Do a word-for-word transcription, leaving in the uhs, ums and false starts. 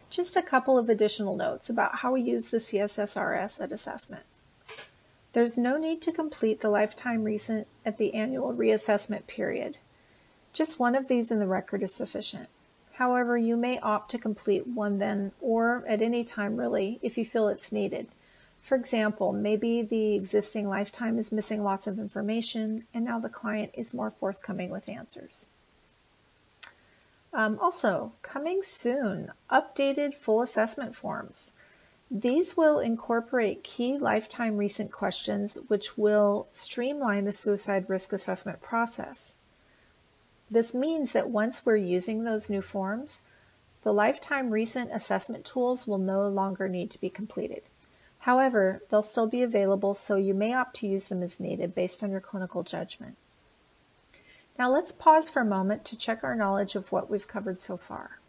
Just a couple of additional notes about how we use the C S S R S at assessment. There's no need to complete the lifetime recent at the annual reassessment period. Just one of these in the record is sufficient. However, you may opt to complete one then, or at any time really, if you feel it's needed. For example, maybe the existing lifetime is missing lots of information, and now the client is more forthcoming with answers. Um, also, coming soon, updated full assessment forms. These will incorporate key lifetime recent questions, which will streamline the suicide risk assessment process. This means that once we're using those new forms, the lifetime recent assessment tools will no longer need to be completed. However, they'll still be available, so you may opt to use them as needed based on your clinical judgment. Now let's pause for a moment to check our knowledge of what we've covered so far.